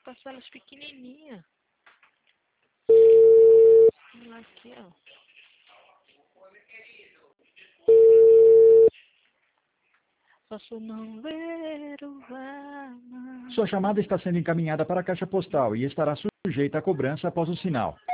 parcelas pequenininhas. Aqui, ó. Posso não ver o Sua chamada está sendo encaminhada para a caixa postal e estará sujeita a cobrança após o sinal.